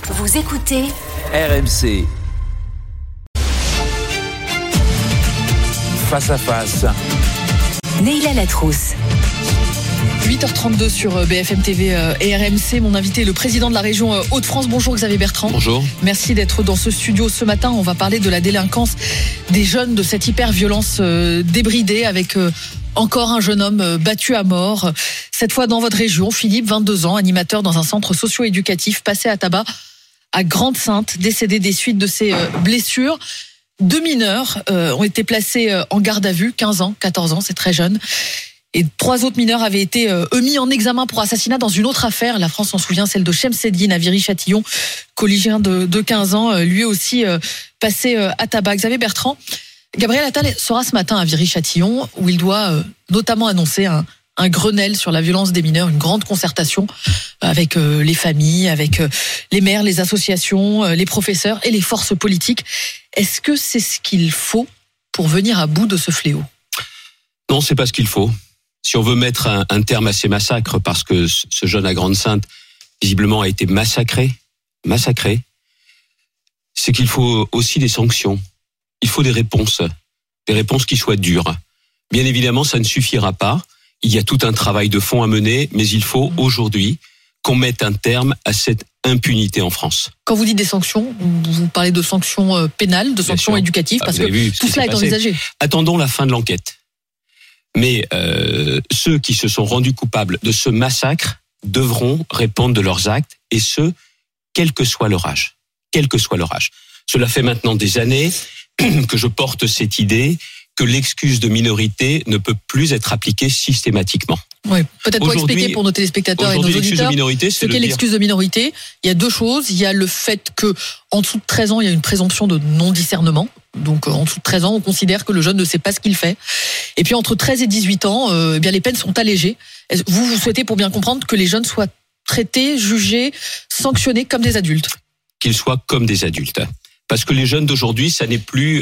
Vous écoutez RMC. Face à face. Neila Latrousse. 8h32 sur BFM TV et RMC. Mon invité est le président de la région Hauts-de-France. Bonjour Xavier Bertrand. Bonjour. Merci d'être dans ce studio ce matin. On va parler de la délinquance des jeunes, de cette hyper-violence débridée avec encore un jeune homme battu à mort. Cette fois dans votre région, Philippe, 22 ans, animateur dans un centre socio-éducatif, passé à tabac à Grande-Synthe, décédé des suites de ses blessures. 2 mineurs ont été placés en garde à vue, 15 ans, 14 ans, c'est très jeune. Et 3 autres mineurs avaient été mis en examen pour assassinat dans une autre affaire. La France s'en souvient, celle de Chemseddine à Viry-Châtillon, collégien de 15 ans, lui aussi passé à tabac. Xavier Bertrand, Gabriel Attal sera ce matin à Viry-Châtillon, où il doit notamment annoncer un Grenelle sur la violence des mineurs, une grande concertation avec les familles, avec les maires, les associations, les professeurs et les forces politiques. Est-ce que c'est ce qu'il faut pour venir à bout de ce fléau ? Non, c'est pas ce qu'il faut. Si on veut mettre un terme à ces massacres, parce que ce jeune à Grande-Synthe, visiblement, a été massacré, c'est qu'il faut aussi des sanctions. Il faut des réponses qui soient dures. Bien évidemment, ça ne suffira pas. Il y a tout un travail de fond à mener, mais il faut aujourd'hui qu'on mette un terme à cette impunité en France. Quand vous dites des sanctions, vous parlez de sanctions pénales, de sanctions éducatives, parce que tout cela est envisagé. Attendons la fin de l'enquête. Mais ceux qui se sont rendus coupables de ce massacre devront répondre de leurs actes, et ce, quel que soit leur âge. Quel que soit leur âge. Cela fait maintenant des années que je porte cette idée que l'excuse de minorité ne peut plus être appliquée systématiquement. Oui, peut-être pour expliquer pour nos téléspectateurs et nos auditeurs ce qu'est l'excuse de minorité. Il y a 2 choses. Il y a le fait que en dessous de 13 ans, il y a une présomption de non-discernement. Donc en dessous de 13 ans, on considère que le jeune ne sait pas ce qu'il fait. Et puis entre 13 et 18 ans, eh bien les peines sont allégées. Vous souhaitez, pour bien comprendre, que les jeunes soient traités, jugés, sanctionnés comme des adultes. Qu'ils soient comme des adultes. Parce que les jeunes d'aujourd'hui, ça n'est plus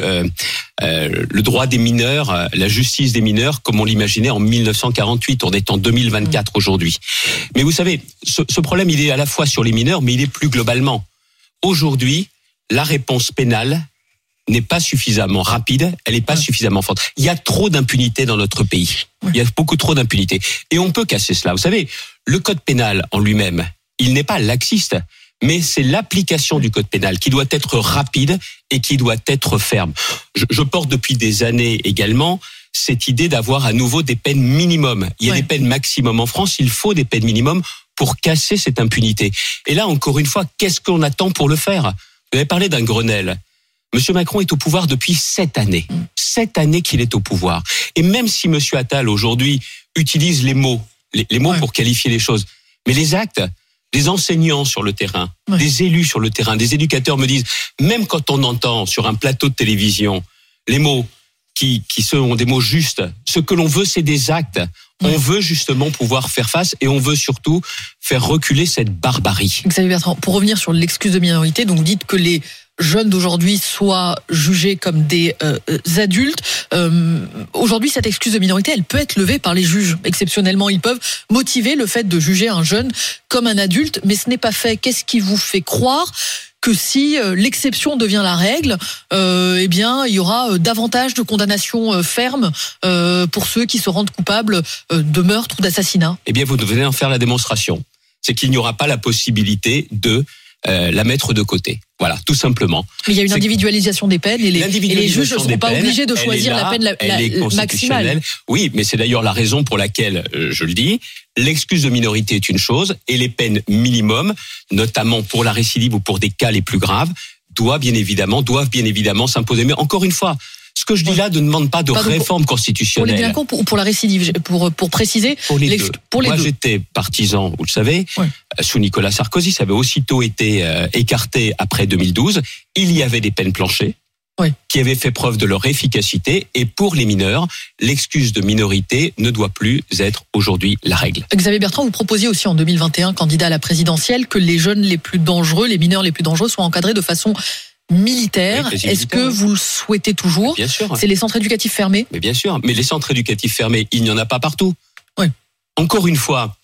le droit des mineurs, la justice des mineurs, comme on l'imaginait en 1948. On est en 2024 aujourd'hui. Mais vous savez, ce problème, il est à la fois sur les mineurs, mais il est plus globalement. Aujourd'hui, la réponse pénale n'est pas suffisamment rapide, elle n'est pas suffisamment forte. Il y a trop d'impunité dans notre pays. Il y a beaucoup trop d'impunité. Et on peut casser cela. Vous savez, le code pénal en lui-même, il n'est pas laxiste, mais c'est l'application du code pénal qui doit être rapide et qui doit être ferme. Je porte depuis des années également cette idée d'avoir à nouveau des peines minimum. Il y a des peines maximum en France, il faut des peines minimum pour casser cette impunité. Et là, encore une fois, qu'est-ce qu'on attend pour le faire ? Vous avez parlé d'un Grenelle. Monsieur Macron est au pouvoir depuis 7 années. 7 années qu'il est au pouvoir. Et même si Monsieur Attal, aujourd'hui, utilise les mots pour qualifier les choses, mais les actes, des enseignants sur le terrain, des élus sur le terrain, des éducateurs me disent, même quand on entend sur un plateau de télévision les mots qui sont des mots justes, ce que l'on veut, c'est des actes. On veut justement pouvoir faire face et on veut surtout faire reculer cette barbarie. Xavier Bertrand, pour revenir sur l'excuse de minorité, donc dites que les jeunes d'aujourd'hui soient jugés comme des adultes. Aujourd'hui, cette excuse de minorité, elle peut être levée par les juges. Exceptionnellement, ils peuvent motiver le fait de juger un jeune comme un adulte, mais ce n'est pas fait. Qu'est-ce qui vous fait croire que si l'exception devient la règle, eh bien, il y aura davantage de condamnations fermes pour ceux qui se rendent coupables de meurtre ou d'assassinat ? Eh bien, vous devez en faire la démonstration. C'est qu'il n'y aura pas la possibilité de la mettre de côté. Voilà, tout simplement. Mais il y a une individualisation des peines et les juges ne seront pas obligés de choisir la peine maximale. Oui, mais c'est d'ailleurs la raison pour laquelle, je le dis, l'excuse de minorité est une chose et les peines minimum, notamment pour la récidive ou pour des cas les plus graves, doivent bien évidemment s'imposer. Mais encore une fois, ce que je dis là ne demande pas de réforme constitutionnelle. Pour les délinquants ou pour la récidive, pour préciser. Pour les deux. Moi, j'étais partisan, vous le savez, sous Nicolas Sarkozy, ça avait aussitôt été écarté après 2012. Il y avait des peines planchées qui avaient fait preuve de leur efficacité. Et pour les mineurs, l'excuse de minorité ne doit plus être aujourd'hui la règle. Xavier Bertrand, vous proposiez aussi en 2021, candidat à la présidentielle, que les jeunes les plus dangereux, les mineurs les plus dangereux soient encadrés de façon militaire. Est-ce que vous le souhaitez toujours ? Bien sûr. C'est les centres éducatifs fermés ? Mais bien sûr. Mais les centres éducatifs fermés, il n'y en a pas partout. Oui. Encore une fois,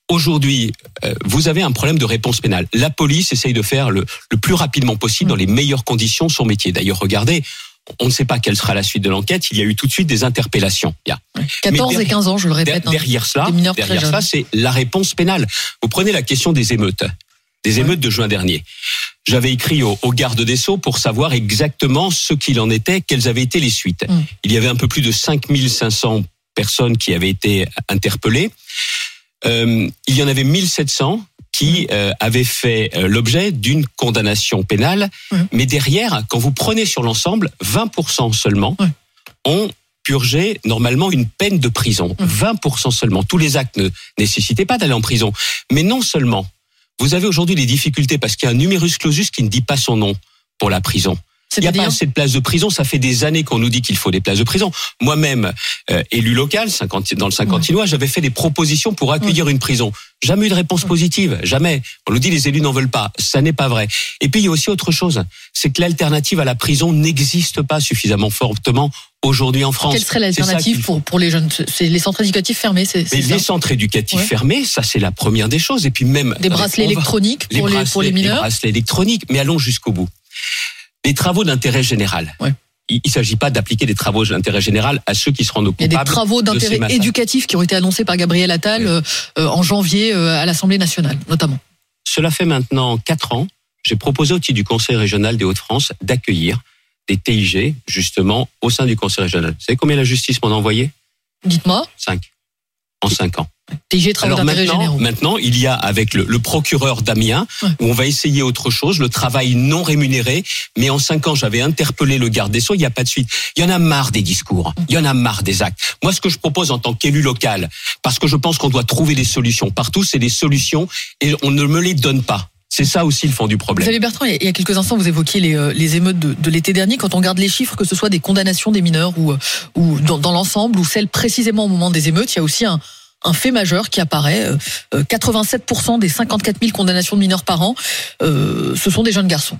Aujourd'hui, vous avez un problème de réponse pénale. La police essaye de faire le plus rapidement possible, dans les meilleures conditions, son métier. D'ailleurs, regardez, on ne sait pas quelle sera la suite de l'enquête. Il y a eu tout de suite des interpellations. 14 et 15 ans, je le répète. Derrière cela, c'est la réponse pénale. Vous prenez la question des émeutes de juin dernier. J'avais écrit au garde des Sceaux pour savoir exactement ce qu'il en était, quelles avaient été les suites. Il y avait un peu plus de 5500 personnes qui avaient été interpellées. Il y en avait 1700 qui avaient fait l'objet d'une condamnation pénale. Mais derrière, quand vous prenez sur l'ensemble, 20% seulement ont purgé normalement une peine de prison. 20% seulement. Tous les actes ne nécessitaient pas d'aller en prison. Mais non seulement, vous avez aujourd'hui des difficultés parce qu'il y a un numerus clausus qui ne dit pas son nom pour la prison. Il n'y a pas assez de places de prison. Ça fait des années qu'on nous dit qu'il faut des places de prison. Moi-même, élu local, dans le Saint-Quentinois, j'avais fait des propositions pour accueillir une prison. Jamais eu de réponse positive. Jamais. On nous dit les élus n'en veulent pas. Ça n'est pas vrai. Et puis, il y a aussi autre chose. C'est que l'alternative à la prison n'existe pas suffisamment fortement aujourd'hui en France. Quelle serait l'alternative pour les jeunes? C'est les centres éducatifs fermés, les centres éducatifs fermés, ça c'est la première des choses. Et puis même des bracelets électroniques pour les mineurs. Les bracelets électroniques, mais allons jusqu'au bout. Les travaux d'intérêt général. Il ne s'agit pas d'appliquer des travaux d'intérêt général à ceux qui seront coupables. Il y a des travaux d'intérêt éducatif qui ont été annoncés par Gabriel Attal en janvier à l'Assemblée nationale, notamment. Cela fait maintenant 4 ans. J'ai proposé au titre du Conseil régional des Hauts-de-France d'accueillir des TIG, justement, au sein du Conseil régional. Vous savez combien la justice m'en a envoyé? Dites-moi. 5. En 5 ans. TIG, travaux d'intérêt généraux. Maintenant, il y a avec le procureur d'Amiens, où on va essayer autre chose, le travail non rémunéré. Mais en 5 ans, j'avais interpellé le garde des Sceaux, il n'y a pas de suite. Il y en a marre des discours, il y en a marre des actes. Moi, ce que je propose en tant qu'élu local, parce que je pense qu'on doit trouver des solutions partout, c'est des solutions et on ne me les donne pas. C'est ça aussi le fond du problème. Xavier Bertrand, il y a quelques instants, vous évoquiez les émeutes de l'été dernier. Quand on regarde les chiffres, que ce soit des condamnations des mineurs ou dans l'ensemble, ou celles précisément au moment des émeutes, il y a aussi un fait majeur qui apparaît. 87% des 54 000 condamnations de mineurs par an, ce sont des jeunes garçons.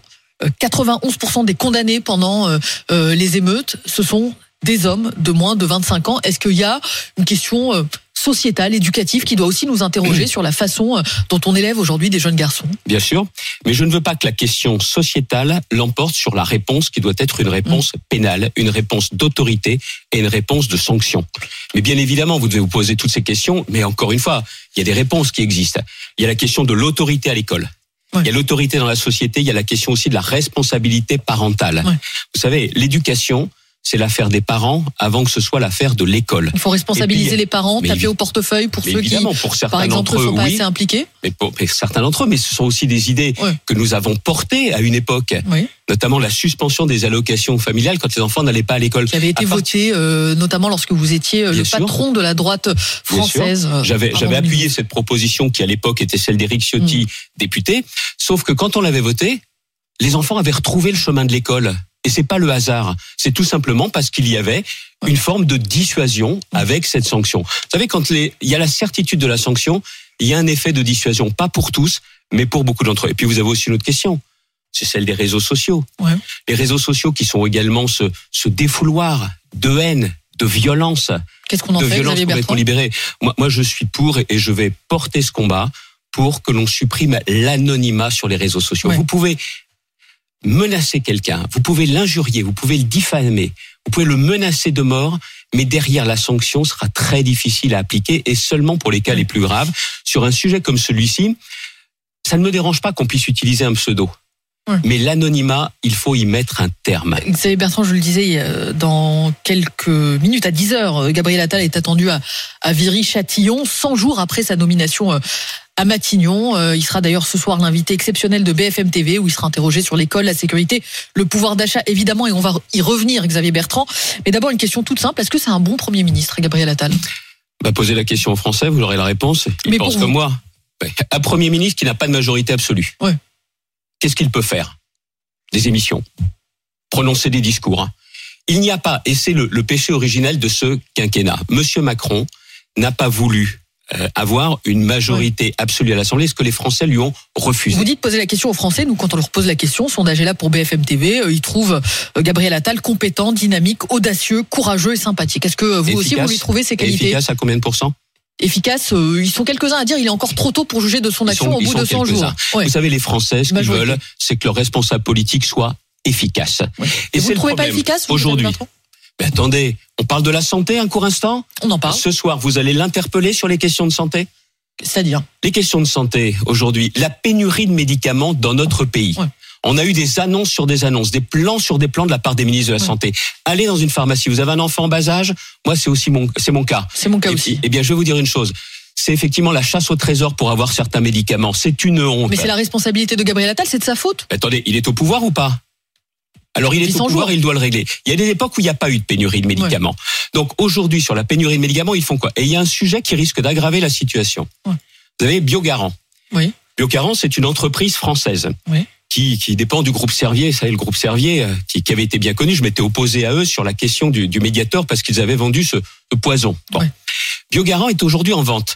91% des condamnés pendant les émeutes, ce sont des hommes de moins de 25 ans. Est-ce qu'il y a une question sociétale, éducative, qui doit aussi nous interroger sur la façon dont on élève aujourd'hui des jeunes garçons? Bien sûr, mais je ne veux pas que la question sociétale l'emporte sur la réponse qui doit être une réponse pénale, une réponse d'autorité et une réponse de sanction. Mais bien évidemment, vous devez vous poser toutes ces questions, mais encore une fois, il y a des réponses qui existent. Il y a la question de l'autorité à l'école. Il y a l'autorité dans la société, il y a la question aussi de la responsabilité parentale. Vous savez, l'éducation, c'est l'affaire des parents avant que ce soit l'affaire de l'école. Il faut responsabiliser les parents, taper au portefeuille pour ceux qui, par exemple, ne sont pas assez impliqués. Mais pour certains d'entre eux, mais ce sont aussi des idées que nous avons portées à une époque, notamment la suspension des allocations familiales quand les enfants n'allaient pas à l'école. Qui avait été voté notamment lorsque vous étiez le patron de la droite française. J'avais appuyé cette proposition qui à l'époque était celle d'Éric Ciotti, député, sauf que quand on l'avait votée, les enfants avaient retrouvé le chemin de l'école. Et c'est pas le hasard, c'est tout simplement parce qu'il y avait une forme de dissuasion avec cette sanction. Vous savez, quand il y a la certitude de la sanction, il y a un effet de dissuasion, pas pour tous, mais pour beaucoup d'entre eux. Et puis vous avez aussi une autre question, c'est celle des réseaux sociaux. Les réseaux sociaux qui sont également ce défouloir de haine, de violence. Qu'est-ce qu'on en fait, Xavier Bertrand ? Libérée. Moi, je suis pour et je vais porter ce combat pour que l'on supprime l'anonymat sur les réseaux sociaux. Vous pouvez menacer quelqu'un, vous pouvez l'injurier, vous pouvez le diffamer, vous pouvez le menacer de mort, mais derrière la sanction sera très difficile à appliquer et seulement pour les cas les plus graves. Sur un sujet comme celui-ci, ça ne me dérange pas qu'on puisse utiliser un pseudo. Mais l'anonymat, il faut y mettre un terme. Xavier Bertrand, je le disais, dans quelques minutes, à 10h, Gabriel Attal est attendu à Viry-Châtillon, 100 jours après sa nomination à Matignon. Il sera d'ailleurs ce soir l'invité exceptionnel de BFM TV, où il sera interrogé sur l'école, la sécurité, le pouvoir d'achat, évidemment, et on va y revenir, Xavier Bertrand. Mais d'abord, une question toute simple, est-ce que c'est un bon Premier ministre, Gabriel Attal ? Posez la question aux Français, vous aurez la réponse. Ils pensent comme moi. Un Premier ministre qui n'a pas de majorité absolue. Qu'est-ce qu'il peut faire ? Des émissions, prononcer des discours. Il n'y a pas, et c'est le péché originel de ce quinquennat. Monsieur Macron n'a pas voulu avoir une majorité absolue à l'Assemblée, ce que les Français lui ont refusé. Vous dites poser la question aux Français. Nous, quand on leur pose la question, sondage est là pour BFM TV, ils trouvent Gabriel Attal compétent, dynamique, audacieux, courageux et sympathique. Est-ce que vous aussi, vous lui trouvez ces qualités ? Efficace à combien de pourcents ? efficace. Ils sont quelques-uns à dire il est encore trop tôt pour juger de son action au bout de 100 jours. Ouais. Vous savez, les Français, ce qu'ils veulent, c'est que leur responsable politique soit efficace. Ouais. Et vous ne trouvez pas efficace aujourd'hui? Attendez, on parle de la santé un court instant. On en parle. Ce soir, vous allez l'interpeller sur les questions de santé? C'est-à-dire? Les questions de santé, aujourd'hui, la pénurie de médicaments dans notre pays. Ouais. On a eu des annonces sur des annonces, des plans sur des plans de la part des ministres de la Santé. Allez dans une pharmacie, vous avez un enfant en bas âge, moi c'est mon cas. C'est mon cas aussi. Eh bien, je vais vous dire une chose. C'est effectivement la chasse au trésor pour avoir certains médicaments. C'est une honte. Mais c'est la responsabilité de Gabriel Attal, c'est de sa faute. Attendez, il est au pouvoir ou pas? Alors il est au pouvoir, il doit le régler. Il y a des époques où il n'y a pas eu de pénurie de médicaments. Donc aujourd'hui, sur la pénurie de médicaments, ils font quoi? Et il y a un sujet qui risque d'aggraver la situation. Vous avez Biogarant. Oui. Biogarant, c'est une entreprise française. Oui. Qui dépend du groupe Servier. Vous savez, le groupe Servier, qui avait été bien connu, je m'étais opposé à eux sur la question du Mediator parce qu'ils avaient vendu ce poison. Bon. Ouais. Biogarant est aujourd'hui en vente.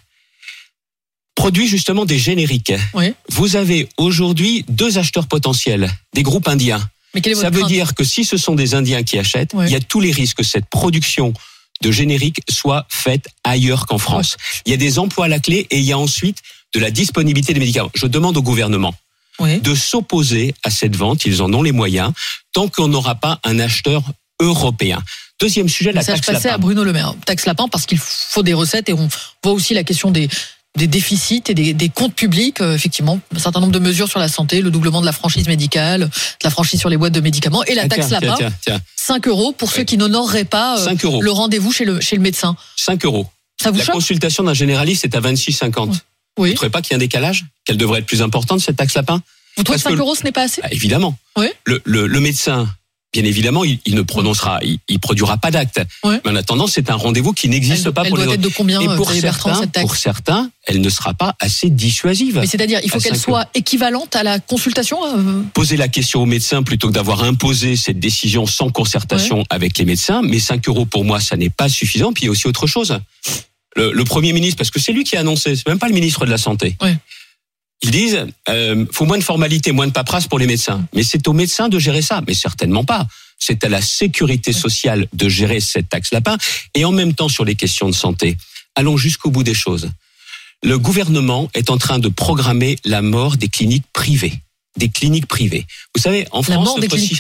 Produit justement des génériques. Oui. Vous avez aujourd'hui 2 acheteurs potentiels, des groupes indiens. Mais quelle est votre Ça veut crainte? dire que si ce sont des Indiens qui achètent, il y a tous les risques que cette production de génériques soit faite ailleurs qu'en France. Il y a des emplois à la clé et il y a ensuite de la disponibilité des médicaments. Je demande au gouvernement de s'opposer à cette vente, ils en ont les moyens, tant qu'on n'aura pas un acheteur européen. Deuxième sujet, la taxe lapin. Ça, je passais à Bruno Le Maire. Taxe lapin, parce qu'il faut des recettes et on voit aussi la question des déficits et des comptes publics. Effectivement, un certain nombre de mesures sur la santé, le doublement de la franchise médicale, de la franchise sur les boîtes de médicaments et la taxe lapin. 5 € pour ceux qui n'honoreraient pas le rendez-vous chez le médecin. 5 €. Ça vous choque? La consultation d'un généraliste est à 26,50. Oui. Vous ne trouvez pas qu'il y a un décalage? Qu'elle devrait être plus importante, cette taxe lapin? Vous trouvez que 5 € ce n'est pas assez? Évidemment. Oui. Le médecin, bien évidemment, il ne prononcera, il produira pas d'acte. Oui. Mais en attendant, c'est un rendez-vous qui n'existe pas pour les autres. Elle doit être de combien, et Bertrand, cette taxe? pour certains, elle ne sera pas assez dissuasive. Mais c'est-à-dire, il faut qu'elle soit équivalente à la consultation? Poser la question aux médecins plutôt que d'avoir imposé cette décision sans concertation avec les médecins. Mais 5 € pour moi, ça n'est pas suffisant. Puis il y a aussi autre chose. Le Premier ministre, parce que c'est lui qui a annoncé, c'est même pas le ministre de la Santé. Oui. Ils disent, faut moins de formalités, moins de paperasse pour les médecins. Mais c'est aux médecins de gérer ça. Mais certainement pas. C'est à la sécurité sociale de gérer cette taxe lapin. Et en même temps, sur les questions de santé, allons jusqu'au bout des choses. Le gouvernement est en train de programmer la mort des cliniques privées. Des cliniques privées. Vous savez, en France,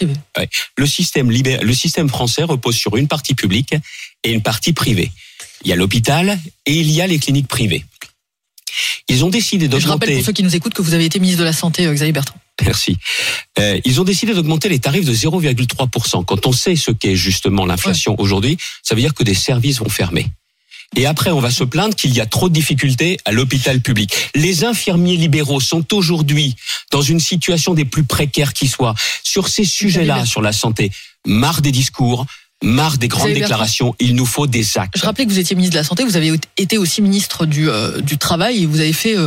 le système français repose sur une partie publique et une partie privée. Il y a l'hôpital et il y a les cliniques privées. Ils ont décidé d'augmenter... Je rappelle pour ceux qui nous écoutent que vous avez été ministre de la Santé, Xavier Bertrand. Merci. Ils ont décidé d'augmenter les tarifs de 0,3%. Quand on sait ce qu'est justement l'inflation aujourd'hui, ça veut dire que des services vont fermer. Et après, on va se plaindre qu'il y a trop de difficultés à l'hôpital public. Les infirmiers libéraux sont aujourd'hui dans une situation des plus précaires qui soient. Sur ces sujets-là, sur la santé, marre des discours, marre des grandes déclarations, il nous faut des actes. Je rappelais que vous étiez ministre de la Santé, vous avez été aussi ministre du Travail et vous avez fait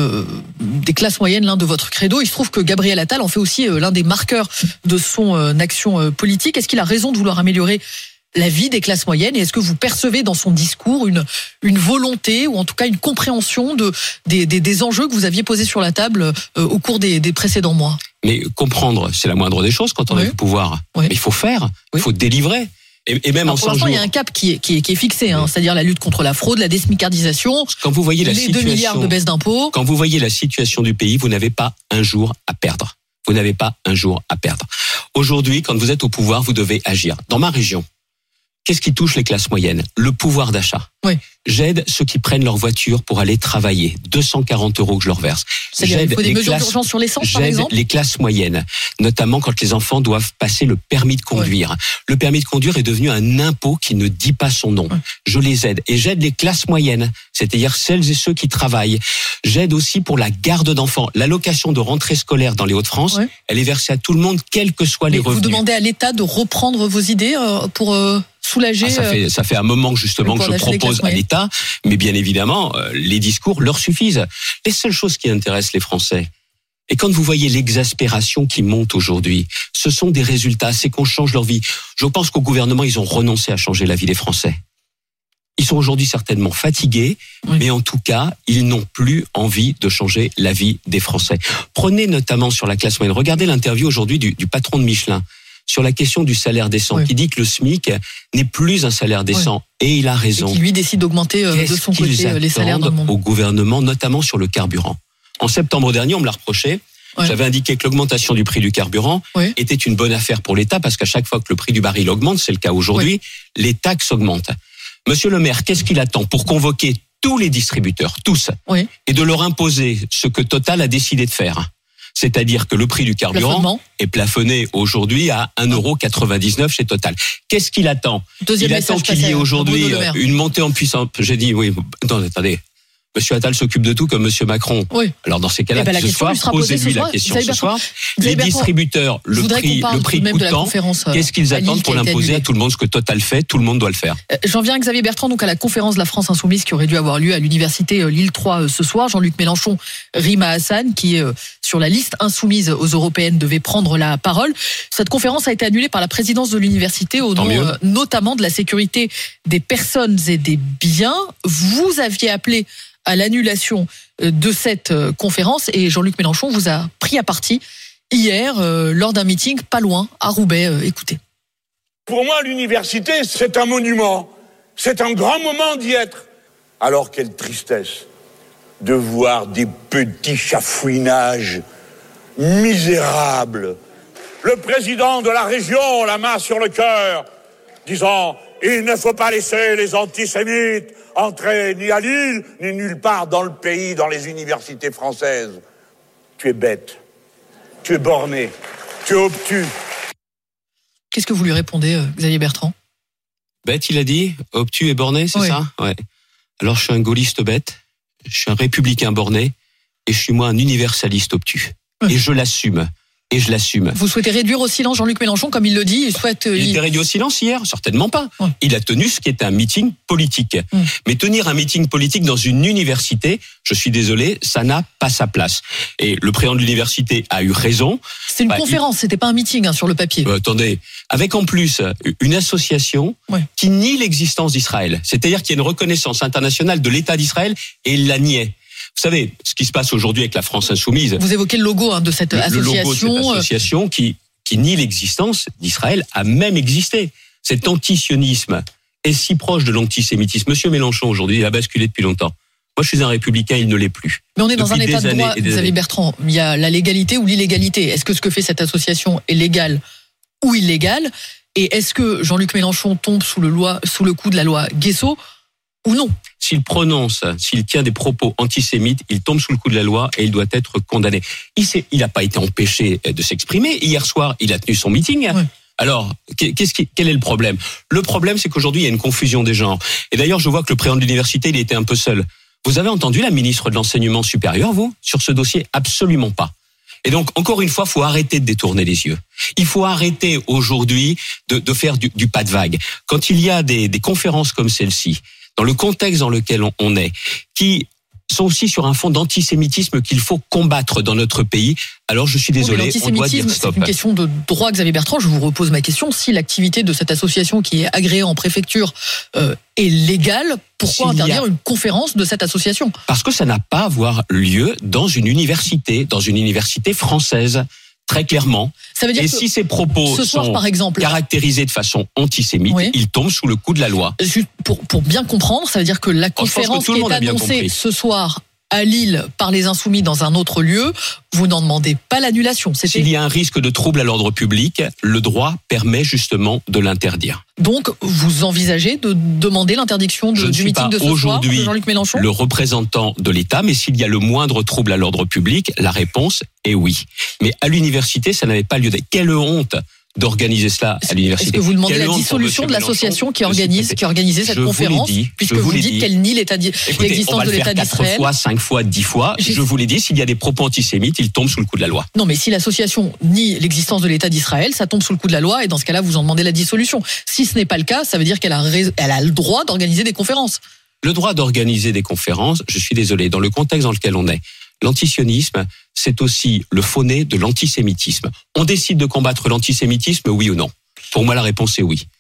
des classes moyennes l'un de votre credo. Il se trouve que Gabriel Attal en fait aussi l'un des marqueurs de son action politique. Est-ce qu'il a raison de vouloir améliorer la vie des classes moyennes et est-ce que vous percevez dans son discours une volonté ou en tout cas une compréhension des enjeux que vous aviez posés sur la table au cours des précédents mois? Mais comprendre, c'est la moindre des choses quand on a le pouvoir. Mais il faut faire, il faut délivrer. Et même en 100 jours. Pour l'instant, il y a un cap qui est fixé, c'est-à-dire la lutte contre la fraude, la désmicardisation, quand vous voyez les 2 milliards de baisse d'impôts. Quand vous voyez la situation du pays, vous n'avez pas un jour à perdre. Vous n'avez pas un jour à perdre. Aujourd'hui, quand vous êtes au pouvoir, vous devez agir. Dans ma région, qu'est-ce qui touche les classes moyennes? Le pouvoir d'achat. Oui. J'aide ceux qui prennent leur voiture pour aller travailler. 240 € que je leur verse. C'est-à-dire, il faut des mesures d'urgence sur l'essence, par exemple? J'aide les classes moyennes, notamment quand les enfants doivent passer le permis de conduire. Le permis de conduire est devenu un impôt qui ne dit pas son nom. Je les aide. Et j'aide les classes moyennes, c'est-à-dire celles et ceux qui travaillent. J'aide aussi pour la garde d'enfants. L'allocation de rentrée scolaire dans les Hauts-de-France, elle est versée à tout le monde, quels que soient les revenus. Vous demandez à l'État de reprendre vos idées pour... soulager. Ça fait un moment justement que je propose à l'État, mais bien évidemment, les discours leur suffisent. Les seules choses qui intéressent les Français, et quand vous voyez l'exaspération qui monte aujourd'hui, ce sont des résultats, c'est qu'on change leur vie. Je pense qu'au gouvernement, ils ont renoncé à changer la vie des Français. Ils sont aujourd'hui certainement fatigués, mais en tout cas, ils n'ont plus envie de changer la vie des Français. Prenez notamment sur la classe moyenne. Regardez l'interview aujourd'hui du patron de Michelin sur la question du salaire décent, Oui. qui dit que le SMIC n'est plus un salaire décent. Et il a raison. Et qui lui décide d'augmenter de son côté les salaires dans le monde. Au gouvernement, notamment sur le carburant. En septembre dernier, on me l'a reproché. Ouais. J'avais indiqué que l'augmentation du prix du carburant était une bonne affaire pour l'État parce qu'à chaque fois que le prix du baril augmente, c'est le cas aujourd'hui, les taxes augmentent. Monsieur le maire, qu'est-ce qu'il attend pour convoquer tous les distributeurs, tous, et de leur imposer ce que Total a décidé de faire? C'est-à-dire que le prix du carburant est plafonné aujourd'hui à 1,99 € chez Total. Qu'est-ce qu'il attend? Il attend qu'il y ait aujourd'hui une montée en puissance. J'ai dit, oui, attendez. Monsieur Attal s'occupe de tout comme Monsieur Macron. Oui. Alors dans ces cas-là, ce soir, posez-lui la question ce soir. Les distributeurs, le prix coûtant, qu'est-ce qu'ils attendent pour l'imposer à tout le monde? Ce que Total fait, tout le monde doit le faire. J'en viens à Xavier Bertrand, donc à la conférence de la France Insoumise qui aurait dû avoir lieu à l'université Lille 3 ce soir. Jean-Luc Mélenchon, Rima Hassan, qui est sur la liste insoumise aux européennes, devait prendre la parole. Cette conférence a été annulée par la présidence de l'université au nom notamment de la sécurité des personnes et des biens. Vous aviez appelé à l'annulation de cette conférence et Jean-Luc Mélenchon vous a pris à partie hier lors d'un meeting pas loin à Roubaix. Écoutez. Pour moi, l'université, c'est un monument. C'est un grand moment d'y être. Alors quelle tristesse de voir des petits chafouinages misérables. Le président de la région, la main sur le cœur, disant « Il ne faut pas laisser les antisémites entrer ni à Lille, ni nulle part dans le pays, dans les universités françaises. » Tu es bête, tu es borné, tu es obtus. Qu'est-ce que vous lui répondez, Xavier Bertrand? Bête, il a dit, obtus et borné, c'est ça? Ouais. Alors je suis un gaulliste bête, je suis un républicain borné, et je suis moi un universaliste obtus. Et je l'assume. Et je l'assume. Vous souhaitez réduire au silence Jean-Luc Mélenchon, comme il le dit? Il était réduit au silence hier? Certainement pas. Il a tenu ce qui est un meeting politique. Mais tenir un meeting politique dans une université, je suis désolé, ça n'a pas sa place. Et le président de l'université a eu raison. C'est une conférence, c'était pas un meeting sur le papier. Attendez, avec en plus une association qui nie l'existence d'Israël. C'est-à-dire qu'il y a une reconnaissance internationale de l'État d'Israël et il la niait. Vous savez, ce qui se passe aujourd'hui avec la France Insoumise. Vous évoquez le logo de cette association. Le logo de cette association qui nie l'existence d'Israël a même existé. Cet antisionisme est si proche de l'antisémitisme. Monsieur Mélenchon, aujourd'hui, il a basculé depuis longtemps. Moi, je suis un républicain, il ne l'est plus. Mais on est dans un état de droit, Xavier Bertrand. Il y a la légalité ou l'illégalité. Est-ce que ce que fait cette association est légal ou illégal? Et est-ce que Jean-Luc Mélenchon tombe sous le coup de la loi Guesso ou non? S'il tient des propos antisémites, il tombe sous le coup de la loi et il doit être condamné. Il n'a pas été empêché de s'exprimer. Hier soir, il a tenu son meeting. Alors, quel est le problème? Le problème, c'est qu'aujourd'hui, il y a une confusion des genres. Et d'ailleurs, je vois que le président de l'université, il était un peu seul. Vous avez entendu la ministre de l'Enseignement supérieur, vous, sur ce dossier? Absolument pas. Et donc, encore une fois, il faut arrêter de détourner les yeux. Il faut arrêter aujourd'hui de faire du pas de vague. Quand il y a des conférences comme celle-ci, dans le contexte dans lequel on est, qui sont aussi sur un fond d'antisémitisme qu'il faut combattre dans notre pays. Alors je suis désolé, on doit dire stop. C'est une question de droit, Xavier Bertrand. Je vous repose ma question. Si l'activité de cette association qui est agréée en préfecture est légale, pourquoi interdire une conférence de cette association? Parce que ça n'a pas à avoir lieu dans une université française. Très clairement. Ça veut dire et si ces propos sont par exemple, caractérisés de façon antisémite, ils tombent sous le coup de la loi. Juste pour bien comprendre, ça veut dire que la conférence qui est annoncée ce soir à Lille par les Insoumis dans un autre lieu, vous n'en demandez pas l'annulation. S'il y a un risque de trouble à l'ordre public, le droit permet justement de l'interdire. Donc, vous envisagez de demander l'interdiction du meeting de ce soir de Jean-Luc Mélenchon? Le représentant de l'État, mais s'il y a le moindre trouble à l'ordre public, la réponse est oui. Mais à l'université, ça n'avait pas lieu d'être. Quelle honte d'organiser cela à l'université. Est-ce que vous demandez la dissolution de l'association qui organisait cette conférence, puisque vous dites qu'elle nie l'existence de l'État d'Israël? 4 fois, 5 fois, 10 fois, je vous l'ai dit, s'il y a des propos antisémites, ils tombent sous le coup de la loi. Non, mais si l'association nie l'existence de l'État d'Israël, ça tombe sous le coup de la loi, et dans ce cas-là, vous en demandez la dissolution. Si ce n'est pas le cas, ça veut dire qu'elle a le droit d'organiser des conférences. Le droit d'organiser des conférences, je suis désolé, dans le contexte dans lequel on est, l'antisionisme, c'est aussi le faux-nez de l'antisémitisme. On décide de combattre l'antisémitisme, oui ou non? Pour moi, la réponse est oui.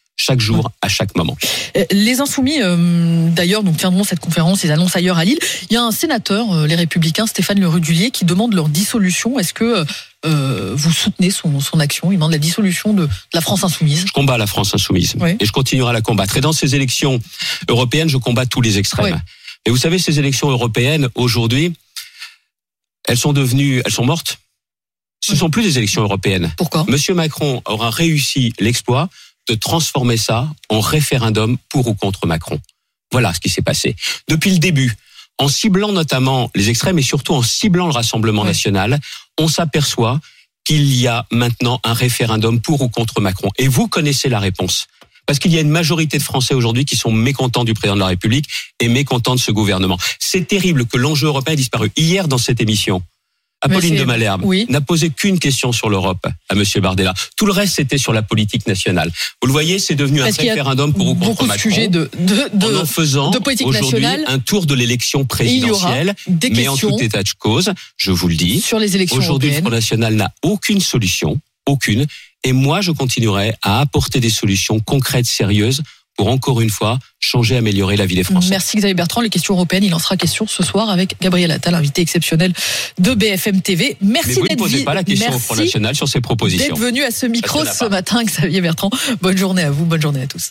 chaque jour, à chaque moment. Les Insoumis, d'ailleurs, donc tiendront cette conférence, ils annoncent ailleurs à Lille. Il y a un sénateur, les Républicains, Stéphane Le Rudulier, qui demande leur dissolution. Est-ce que vous soutenez son action? Il demande la dissolution de la France Insoumise. Je combats la France Insoumise, oui, et je continuerai à la combattre. Et dans ces élections européennes, je combats tous les extrêmes. Oui. Et vous savez, ces élections européennes, aujourd'hui, elles sont mortes. Ce ne sont plus des élections européennes. Pourquoi? Monsieur Macron aura réussi l'exploit de transformer ça en référendum pour ou contre Macron. Voilà ce qui s'est passé. Depuis le début, en ciblant notamment les extrêmes et surtout en ciblant le Rassemblement national, on s'aperçoit qu'il y a maintenant un référendum pour ou contre Macron. Et vous connaissez la réponse. Parce qu'il y a une majorité de Français aujourd'hui qui sont mécontents du président de la République et mécontents de ce gouvernement. C'est terrible que l'enjeu européen ait disparu. Hier, dans cette émission, Apolline de Malherbe n'a posé qu'une question sur l'Europe à Monsieur Bardella. Tout le reste, c'était sur la politique nationale. Vous le voyez, c'est devenu un référendum pour ou contre Macron. Beaucoup de sujets en faisant aujourd'hui un tour de l'élection présidentielle. Mais en tout état de cause, je vous le dis, sur les élections aujourd'hui, le Front National n'a aucune solution, aucune. Et moi, je continuerai à apporter des solutions concrètes, sérieuses, pour encore une fois changer, améliorer la vie des Français. Merci Xavier Bertrand. Les questions européennes, il en sera question ce soir avec Gabriel Attal, invité exceptionnel de BFM TV. Merci d'être venu. Mais vous ne posez pas la question au Front National sur ces propositions. D'être venu à ce micro ce matin, Xavier Bertrand. Bonne journée à vous, bonne journée à tous.